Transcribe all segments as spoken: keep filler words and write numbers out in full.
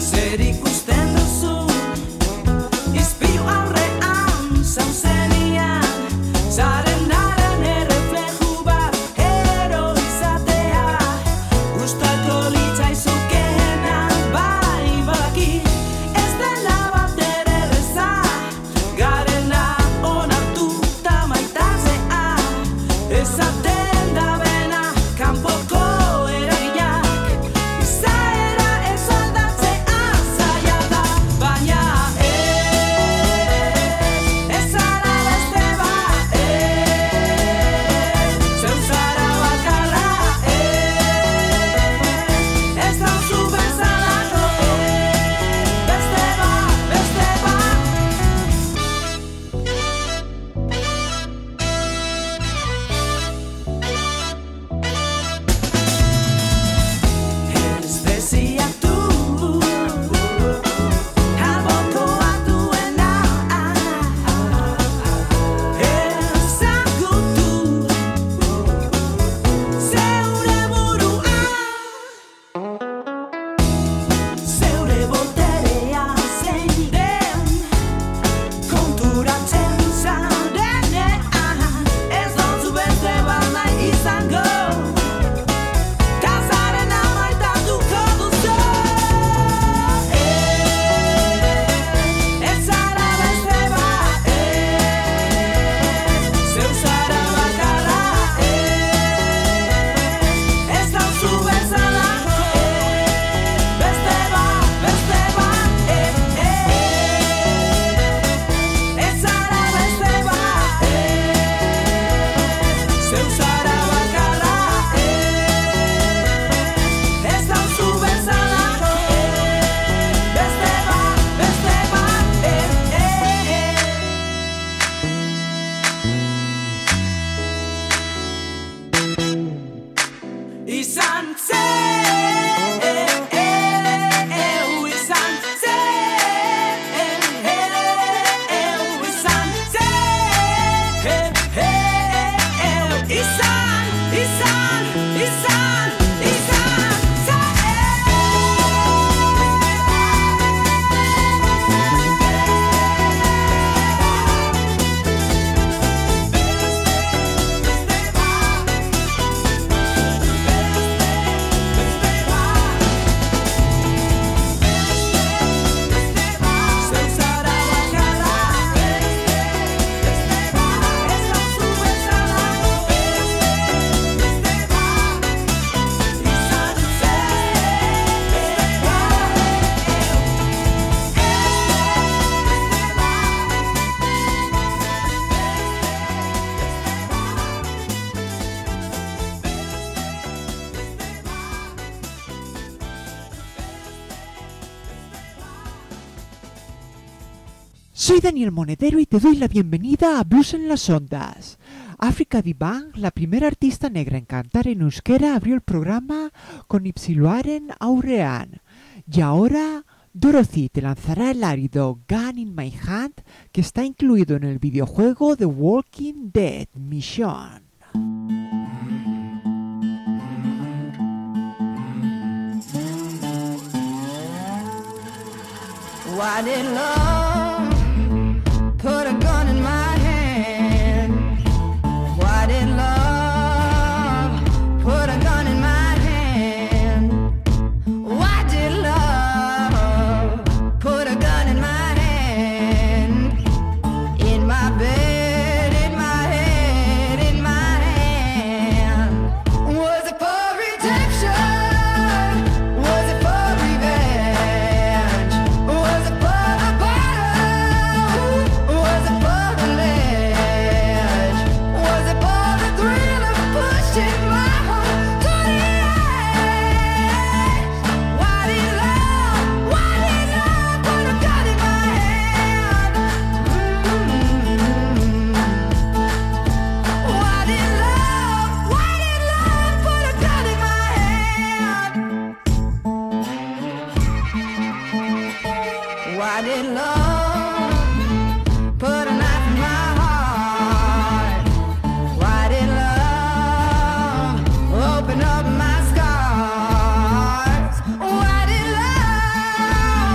Soy Daniel Monedero y te doy la bienvenida a Blues en las Ondas. Africa Divan, la primera artista negra en cantar en euskera, abrió el programa con Ipsiloaren Aurrean. Y ahora Dorothy te lanzará el árido Gun in My Hand, que está incluido en el videojuego The Walking Dead Mission. Why did love put a gun in my hand? Why did love put a gun in my hand? Why did love put a gun in my hand? In my bed, in my head, in my hand. Was it for redemption? Was it for revenge? Was it for a bottle? Was it for the ledge? Was it for the thrill of pushing my heart to the edge? Why did love, why did love put a gun in my hand? Mm-hmm. Why did love, why did love put a gun in my hand? Why did love put a knife in my heart? Why did love open up my scars? Why did love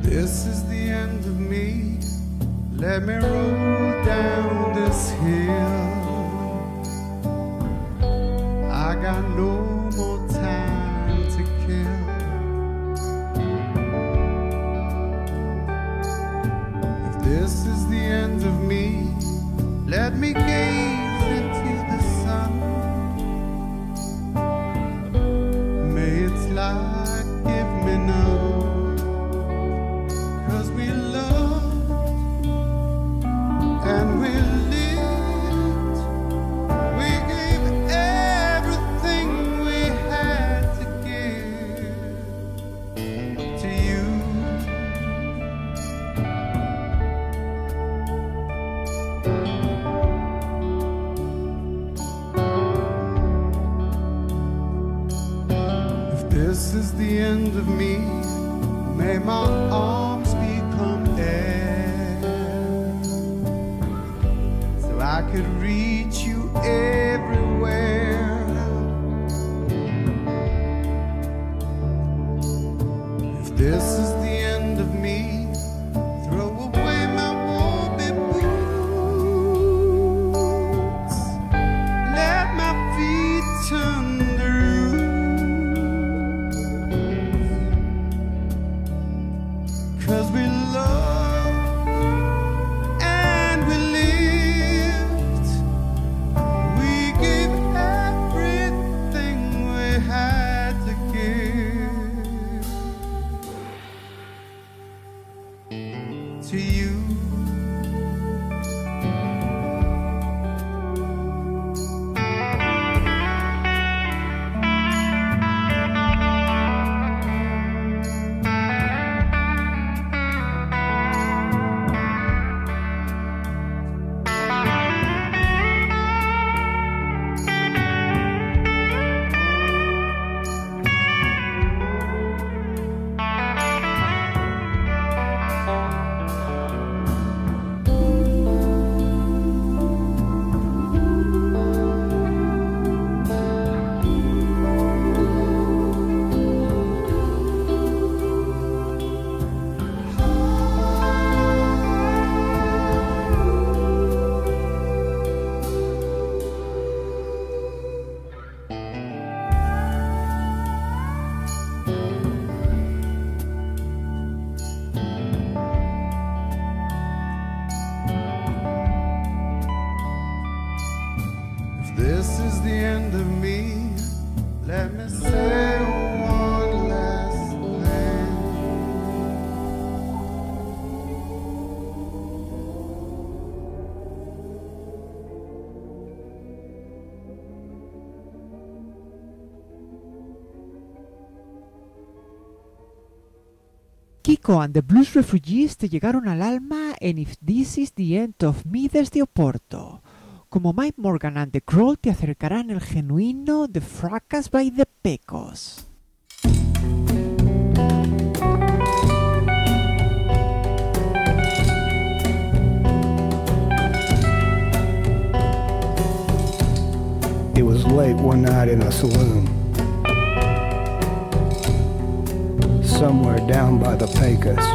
This is the end of me. Let me roll down this hill. I got no more time to kill. If this is the end of me, let me gaze into the sun. May its light give me none. We loved and we lived. We gave everything we had to give to you. If this is the end of me, may my arms I could reach you everywhere. If this is the end of me, throw away my woolly boots. Let my feet turn the roof. 'Cause we love to you. This is the end of me. Let me say one last thing. Kiko and the Blues Refugees te llegaron al alma en If This Is the End of Me desde Oporto. Como Mike Morgan and the Crow te acercarán el genuino The Fracas by the Pecos. It was late one night in a saloon, somewhere down by the Pecos.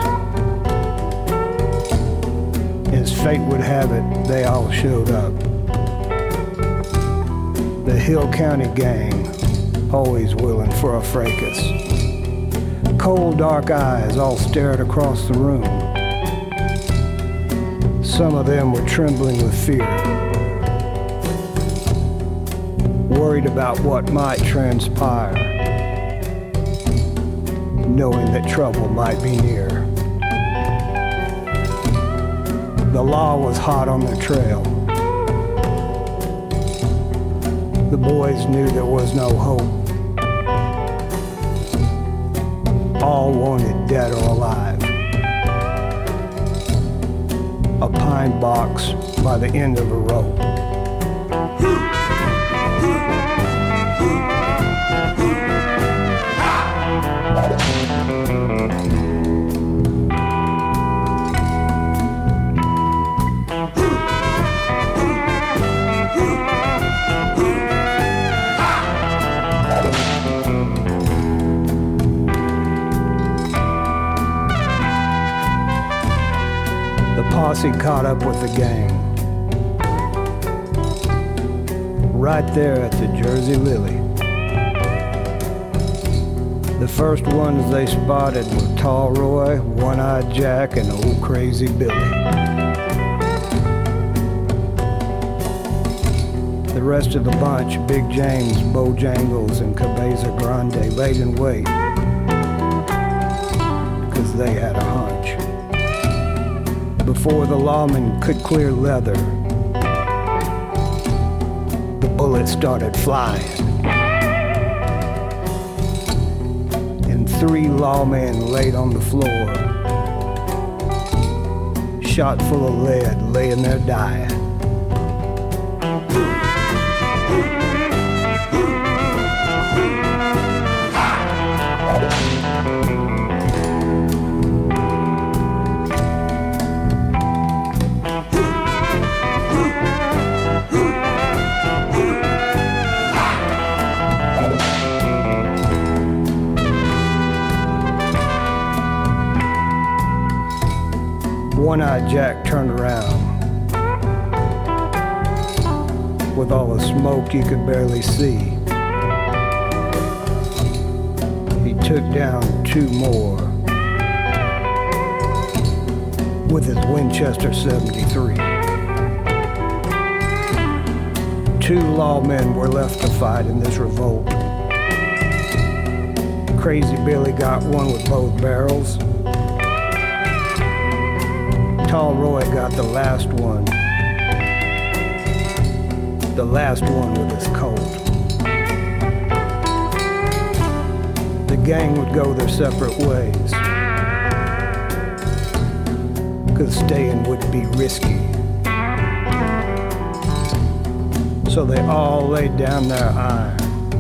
As fate would have it, they all showed up. The Hill County gang, always willing for a fracas. Cold, dark eyes all stared across the room. Some of them were trembling with fear, worried about what might transpire, knowing that trouble might be near. The law was hot on their trail. The boys knew there was no hope. All wanted dead or alive. A pine box by the end of a rope. posse caught up with the gang. Right there at the Jersey Lily. The first ones they spotted were Tall Roy, One-Eyed Jack, and Old Crazy Billy. The rest of the bunch, Big James, Bojangles, and Cabeza Grande, laid in wait, because they had a hunch. Before the lawman could clear leather, the bullets started flying. And three lawmen laid on the floor, shot full of lead, laying there dying. One-Eyed Jack turned around. With all the smoke you could barely see, he took down two more with his Winchester seventy-three. Two lawmen were left to fight in this revolt. Crazy Billy got one with both barrels. Tall Roy got the last one. The last one with his Colt. The gang would go their separate ways, 'cause staying would be risky. So they all laid down their iron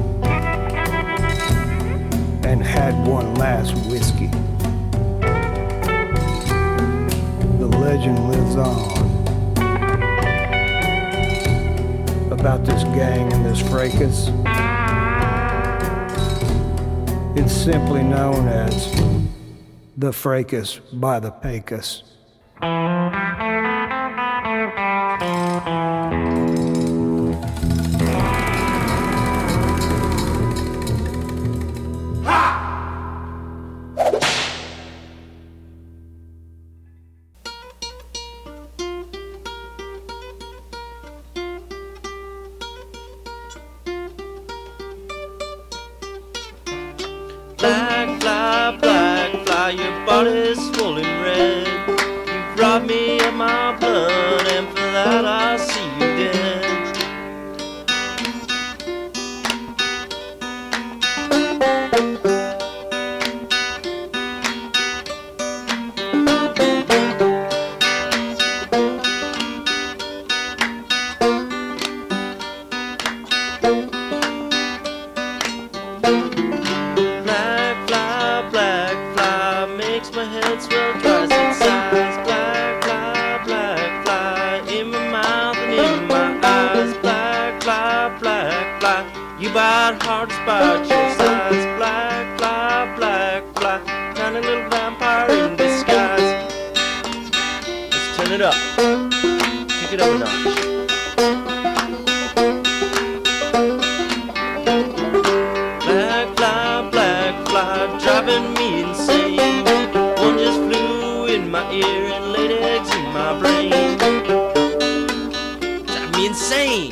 and had one last whiskey. The legend lives on about this gang and this fracas. It's simply known as the fracas by the Pecos. Black fly, black fly, your body's swollen red. You've robbed me of my blood, and for that I see you dead. You bite hard despite your size. Black fly, black fly, tiny little vampire in disguise. Let's turn it up, kick it up a notch. Black fly, black fly, driving me insane. One just flew in my ear and laid eggs in my brain. Drive me insane.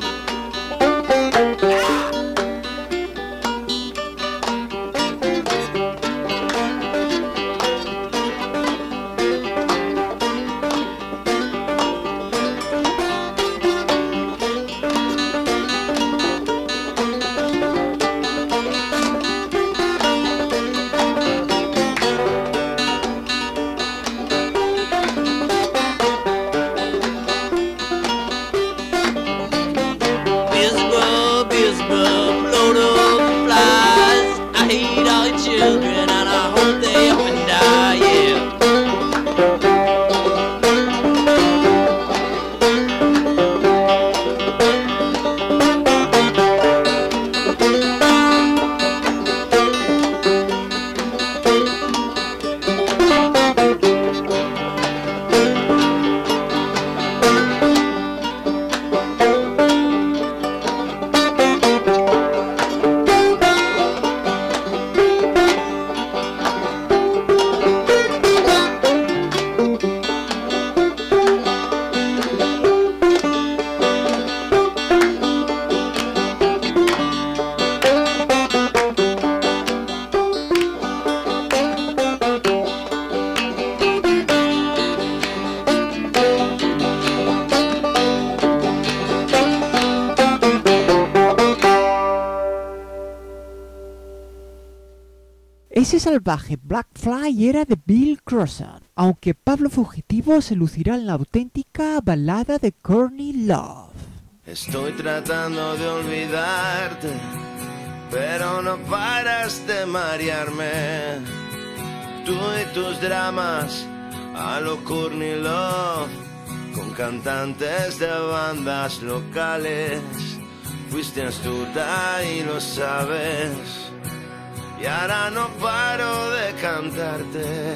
salvaje Black Fly era de Bill Crossan, aunque Pablo Fugitivo se lucirá en la auténtica balada de Courtney Love. Estoy tratando de olvidarte, pero no paras de marearme. Tú y tus dramas a lo Courtney Love, con cantantes de bandas locales. Fuiste astuta y lo sabes, y ahora no paro de cantarte.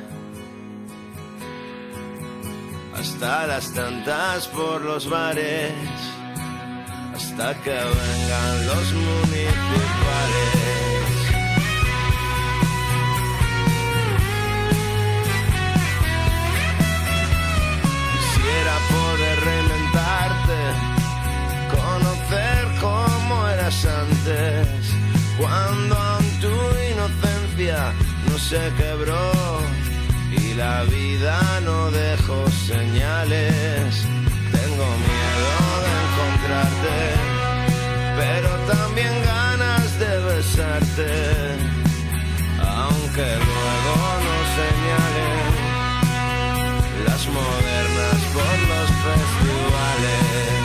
Hasta las tantas por los bares, hasta que vengan los municipales. Quisiera poder reinventarte, conocer cómo eras antes, cuando aún tu inocencia no se quebró y la vida no dejó señales. Tengo miedo de encontrarte, pero también ganas de besarte, aunque luego no señalen las modernas por los festivales.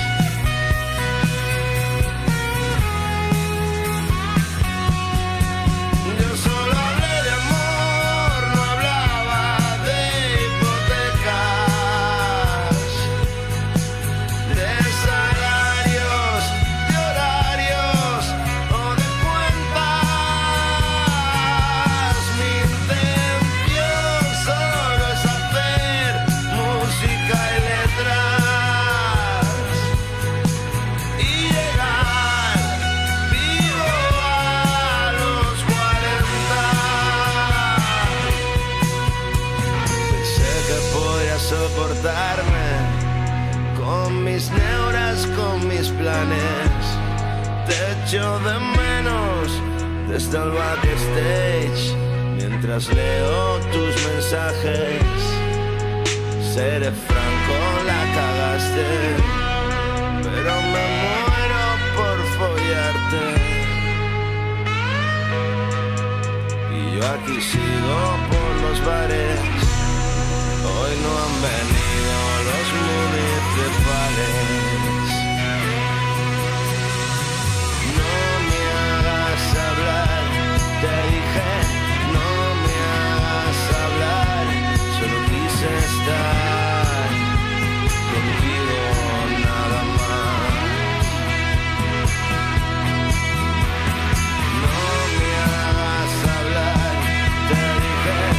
Yo solo hablé de amor, no hablaba de hipotecas, de salarios, de horarios o de cuentas. Mi intención solo es hacer música y letras y llegar vivo a los cuarenta. Pensé que podría soportarme con mis neuras, con mis planes. Te echo de menos desde el backstage mientras leo tus mensajes. Seré franco, la cagaste, pero me muero por follarte. Y yo aquí sigo por los bares, hoy no han venido los municipales. No me hagas hablar, te dije, no me hagas hablar, solo quise estar contigo, nada más. No me hagas hablar, te dije,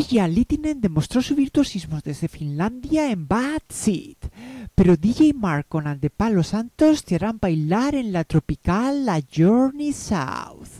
Mija Littinen demostró su virtuosismo desde Finlandia en Bad Seed, pero D J Marcon and the Palo Santos te harán bailar en la tropical La Journey South.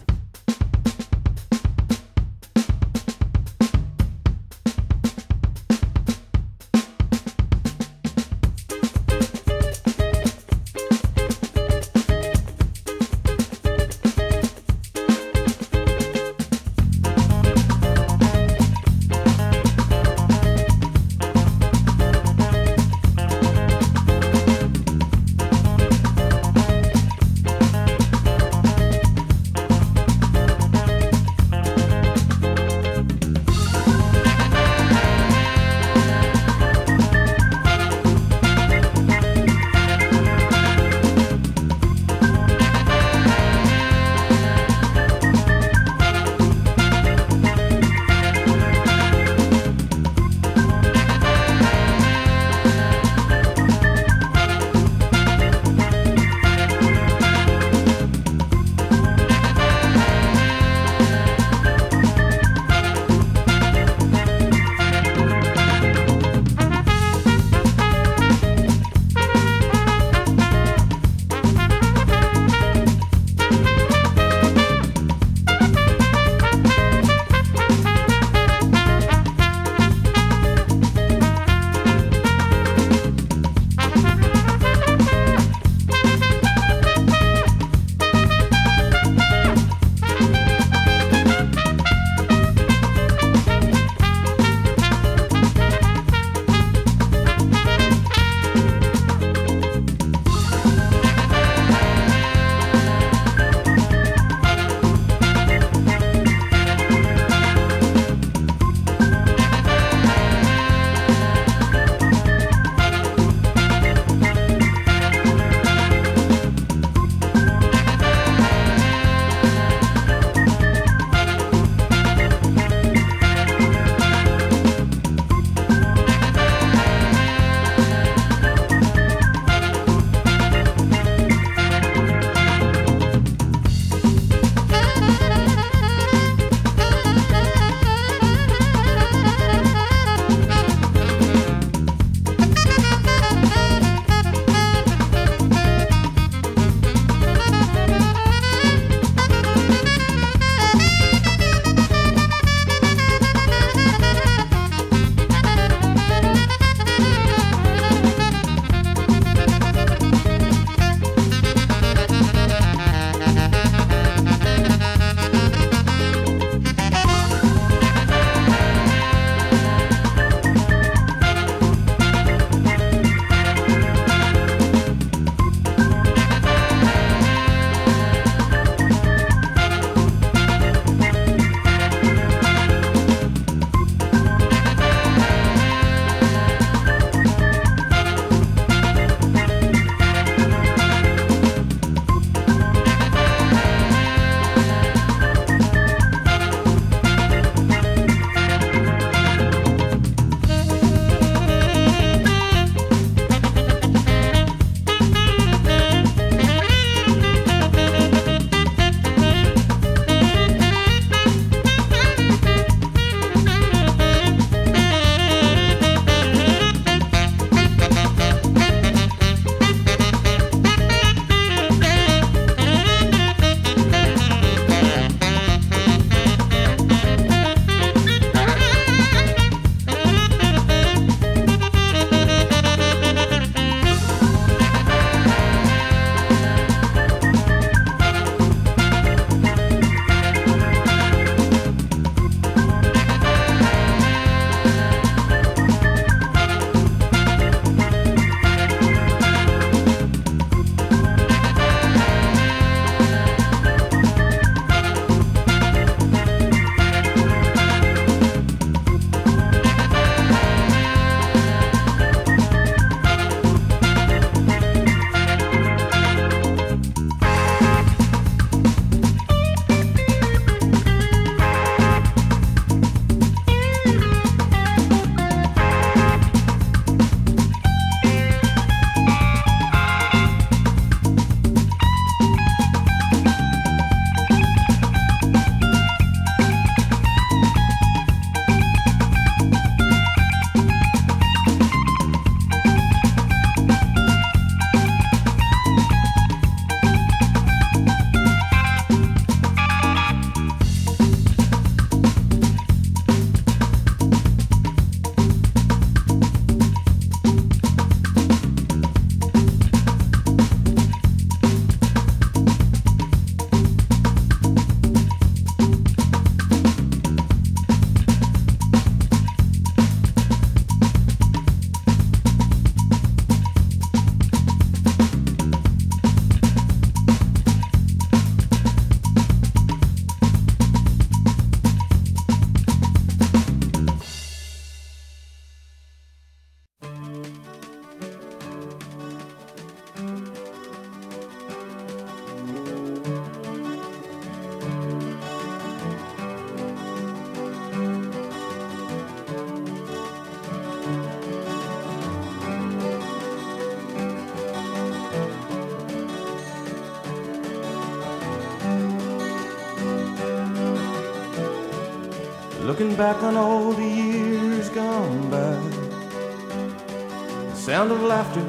Looking back on all the years gone by, the sound of laughter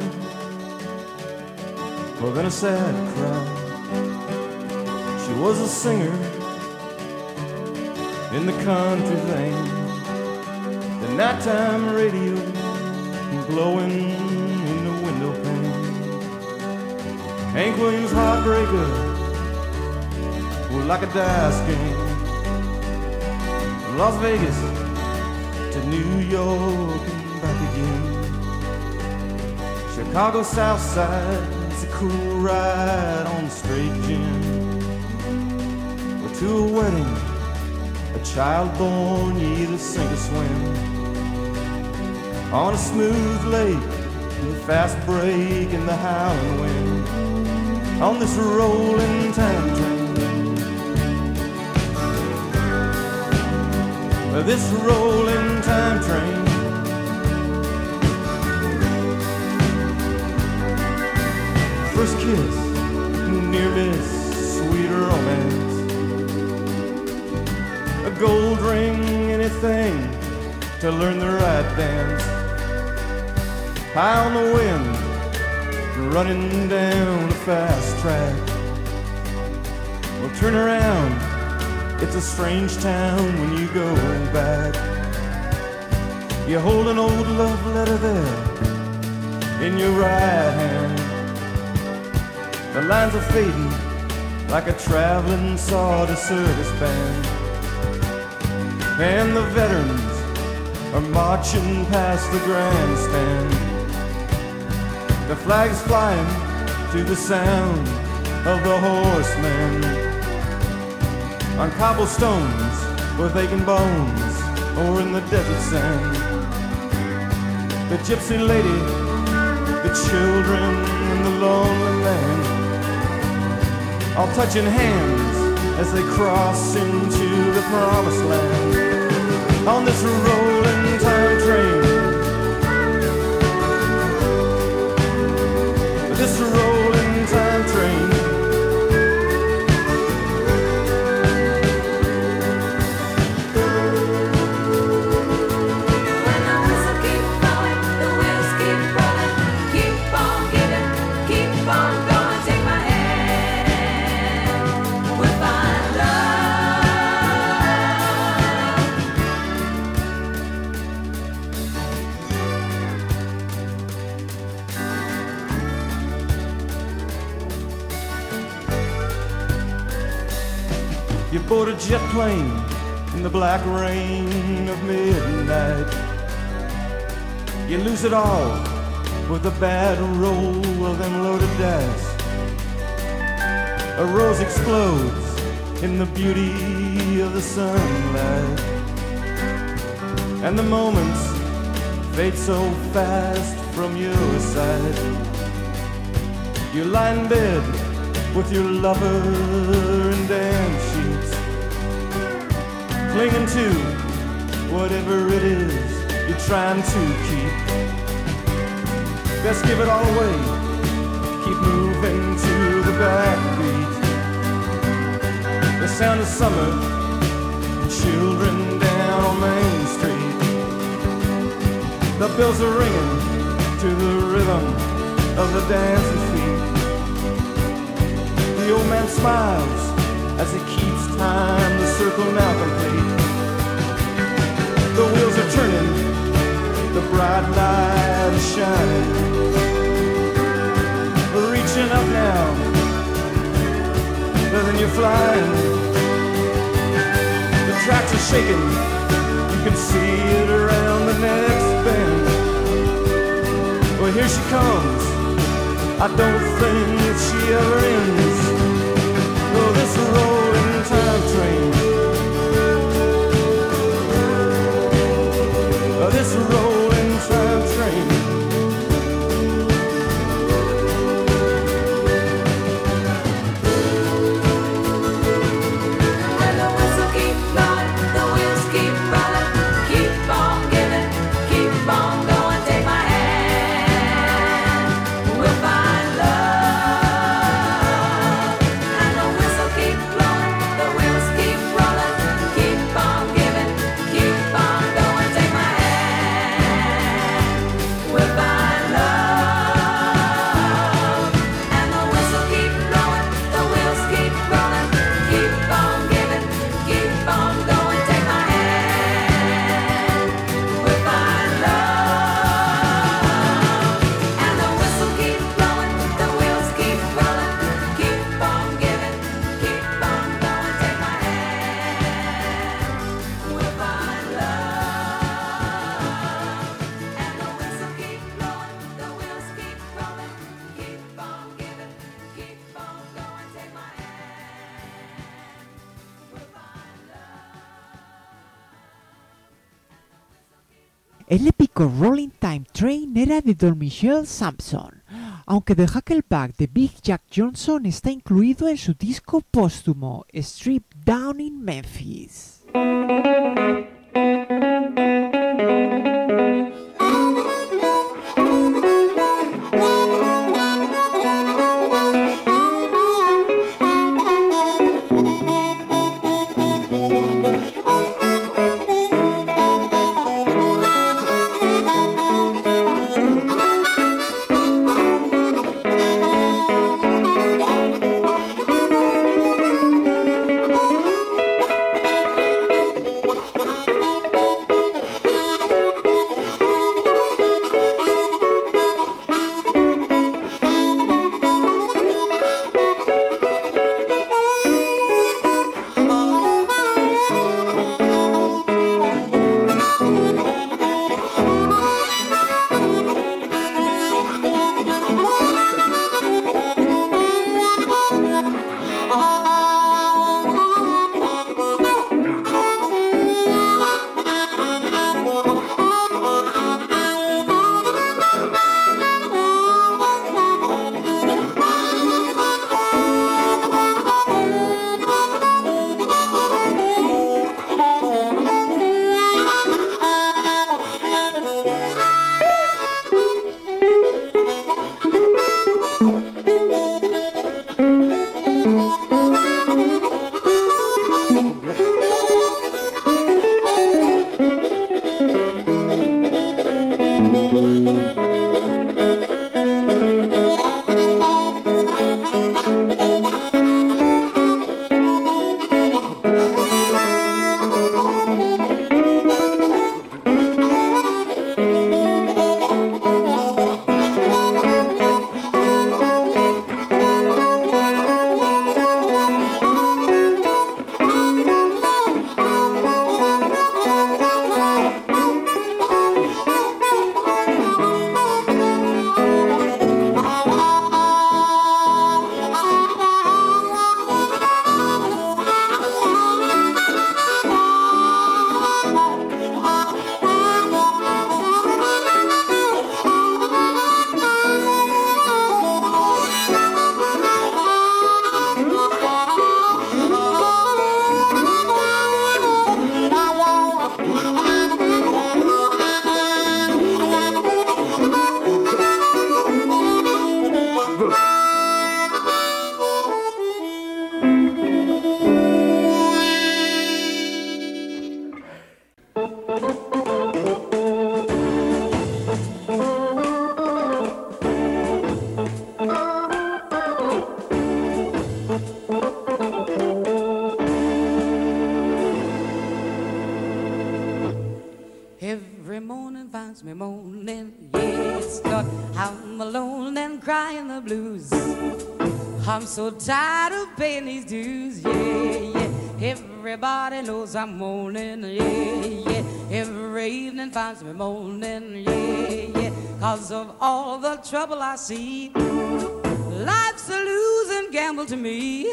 more than a sad cry. She was a singer in the country vein, the nighttime radio blowing in the window pane. Hank Williams' Heartbreaker was like a dice game. From Las Vegas to New York and back again. Chicago South Side, it's a cool ride on the straight gin. But to a wedding, a child born, you either sink or swim. On a smooth lake, with a fast break in the howling wind. On this rolling time train, this rolling time train. First kiss, near miss, sweet romance. A gold ring, anything to learn the right dance. High on the wind, running down a fast track. Well, turn around, it's a strange town when you go back. You hold an old love letter there in your right hand. The lines are fading like a traveling sawdust service band. And the veterans are marching past the grandstand. The flag's flying to the sound of the horsemen. On cobblestones with aching bones, or in the desert sand. The gypsy lady, the children, and the lonely man, all touching hands as they cross into the promised land. On this rolling time train, this rolling time train. You board a jet plane in the black rain of midnight. You lose it all with a bad roll of them loaded dice. A rose explodes in the beauty of the sunlight, and the moments fade so fast from your sight. You lie in bed with your lover in damp sheets, clinging to whatever it is you're trying to keep. Best give it all away, keep moving to the backbeat. The sound of summer, children down on Main Street. The bells are ringing to the rhythm of the dancing feet. The old man smiles as he keeps time, the circle now complete. The wheels are turning, the bright light is shining. We're reaching up now, then you're flying. The tracks are shaking, you can see it around the next bend. Well, here she comes, I don't think that she ever ends. Oh, this rolling time train, oh, this rolling time train. When the whistle keeps blowing, the wheels keep rolling, keep on giving, keep on going. Take my hand, we'll find love. El épico Rolling Time Train era de Don Michelle Sampson, aunque The Huckleback de Big Jack Johnson está incluido en su disco póstumo Strip Down in Memphis. Every morning finds me moaning, yes, Lord, I'm alone and crying the blues. I'm so tired of paying these dues, yeah, yeah. Everybody knows I'm moaning, yeah, yeah. Every evening finds me moaning, yeah, yeah. Cause of all the trouble I see, life's a losing gamble to me.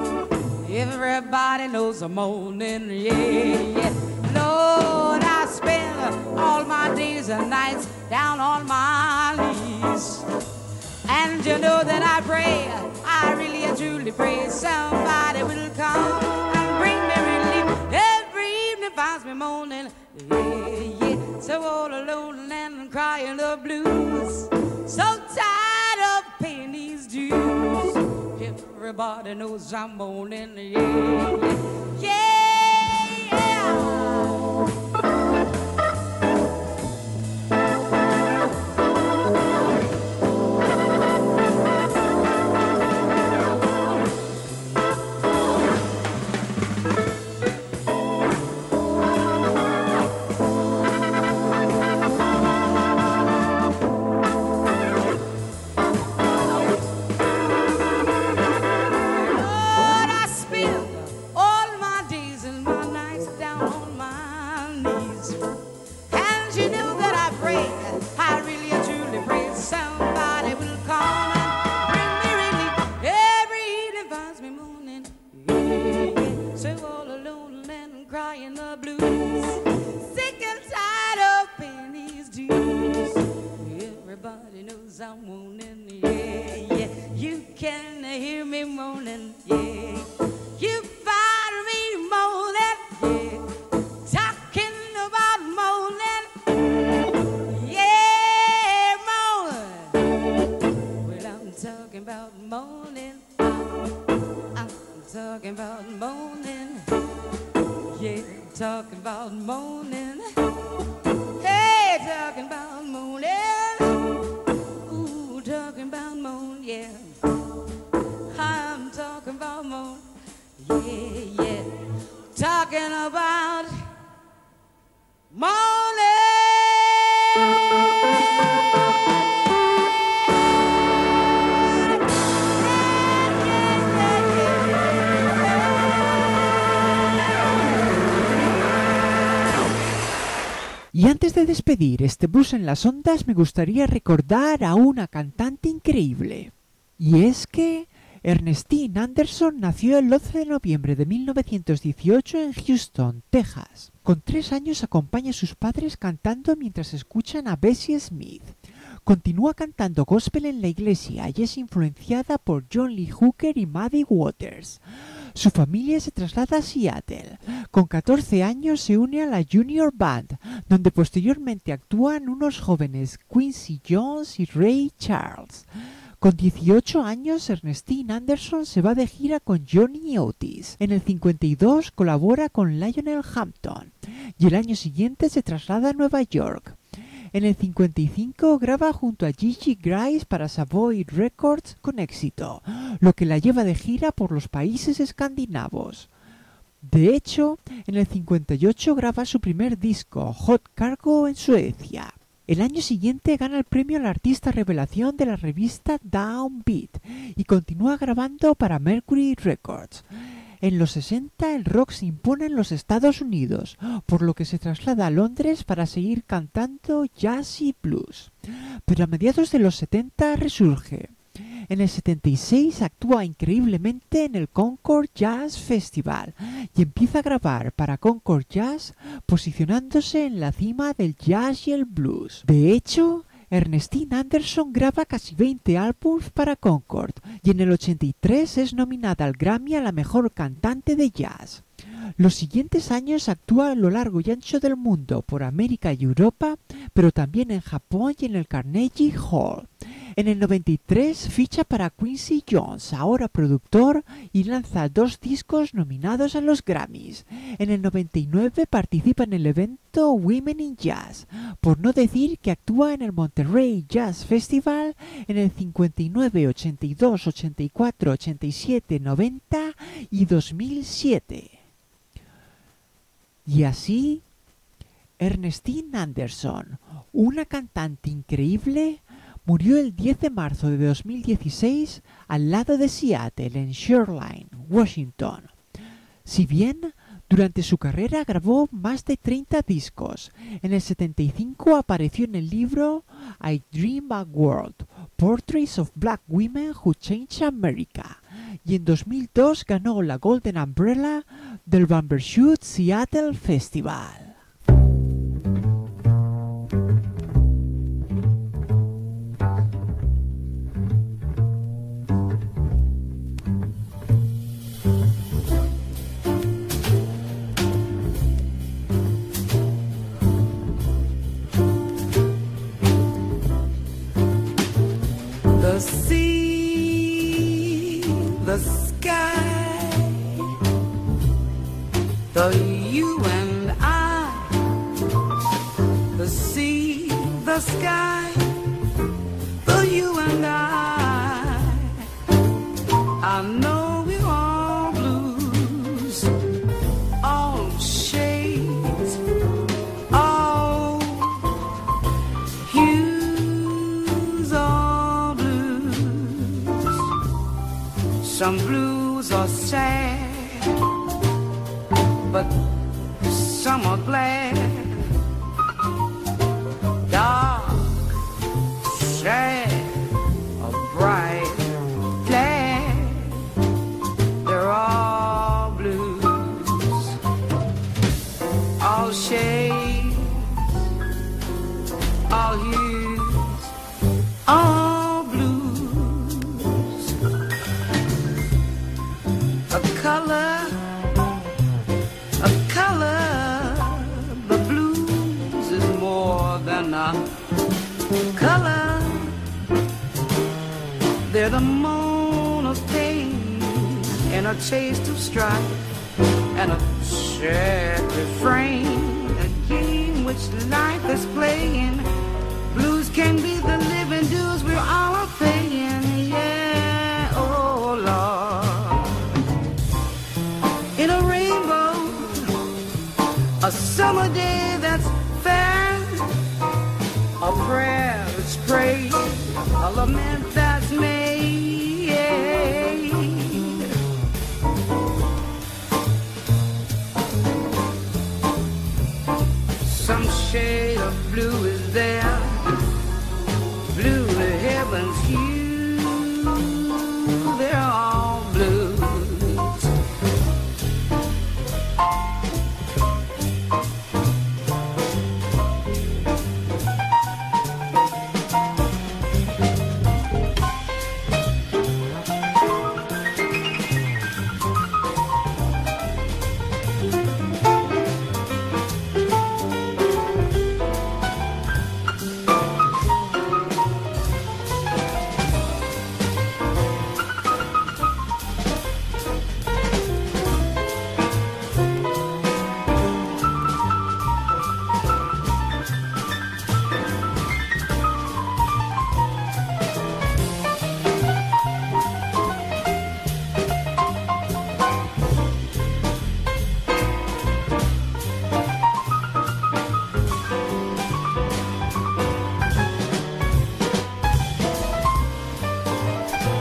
Everybody knows I'm moaning, yeah, yeah. Lord, I spend all my days and nights down on my knees. And you know that I pray, I really and truly pray somebody will come and bring me relief. Every evening finds me moaning, yeah, yeah. So all alone and crying the blues. So tired of paying these dues. Everybody knows I'm moaning, yeah, yeah, yeah, yeah. Crying the blues, sick and tired of penny I'm moaning, yeah, yeah. You can hear me moaning, yeah. You find me moaning, yeah. Talking about moaning, yeah, moaning. Well, I'm talking about moaning. I'm talking about moaning, yeah, talking about moaning. Hey, talking about moaning. Ooh, talking about moan, yeah. I'm talking about moan, yeah, yeah. Talking about moaning. Y antes de despedir este blues en las ondas, me gustaría recordar a una cantante increíble. Y es que Ernestine Anderson nació el once de noviembre de mil novecientos dieciocho en Houston, Texas. Con tres años acompaña a sus padres cantando mientras escuchan a Bessie Smith. Continúa cantando gospel en la iglesia y es influenciada por John Lee Hooker y Muddy Waters. Su familia se traslada a Seattle. Con catorce años se une a la Junior Band, donde posteriormente actúan unos jóvenes Quincy Jones y Ray Charles. Con dieciocho años, Ernestine Anderson se va de gira con Johnny Otis. En el cincuenta y dos colabora con Lionel Hampton y el año siguiente se traslada a Nueva York. En el cincuenta y cinco graba junto a Gigi Grice para Savoy Records con éxito, lo que la lleva de gira por los países escandinavos. De hecho, en el cincuenta y ocho graba su primer disco, Hot Cargo, en Suecia. El año siguiente gana el premio al artista revelación de la revista Downbeat y continúa grabando para Mercury Records. En los sesenta el rock se impone en los Estados Unidos, por lo que se traslada a Londres para seguir cantando jazz y blues. Pero a mediados de los setenta resurge. En el setenta y seis actúa increíblemente en el Concord Jazz Festival y empieza a grabar para Concord Jazz, posicionándose en la cima del jazz y el blues. De hecho, Ernestine Anderson graba casi veinte álbumes para Concord y en el ochenta y tres es nominada al Grammy a la mejor cantante de jazz. Los siguientes años actúa a lo largo y ancho del mundo por América y Europa, pero también en Japón y en el Carnegie Hall. En el noventa y tres ficha para Quincy Jones, ahora productor, y lanza dos discos nominados a los Grammys. En el noventa y nueve participa en el evento Women in Jazz, por no decir que actúa en el Monterey Jazz Festival en el cincuenta y nueve, ochenta y dos, ochenta y cuatro, ochenta y siete, noventa y dos mil siete. Y así, Ernestine Anderson, una cantante increíble, murió el diez de marzo de dos mil dieciséis al lado de Seattle, en Shoreline, Washington. Si bien durante su carrera grabó más de treinta discos, en el setenta y cinco apareció en el libro I Dream a World, Portraits of Black Women Who Changed America, y en dos mil dos ganó la Golden Umbrella del Bumbershoot Seattle Festival. The sea, the sky, the you and I. The sea, the sky, the you and I. I know we're all blues, all shades, all hues, all blues. Some blues are sad, but some are glad. Dark, sad, or bright, glad. They're all blues, all shades, all hues, all uh, color. They're the moan of pain and a taste of strife and a sad refrain, a game which life is playing. Blues can be the living dues we're all paying. Yeah, oh Lord. In a rainbow, a summer day that's fair, a prayer that's prayed, a lament that's made. Some shade of blue is there, blue to heaven's hue, they're all blues.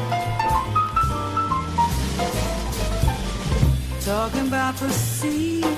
Talking about the sea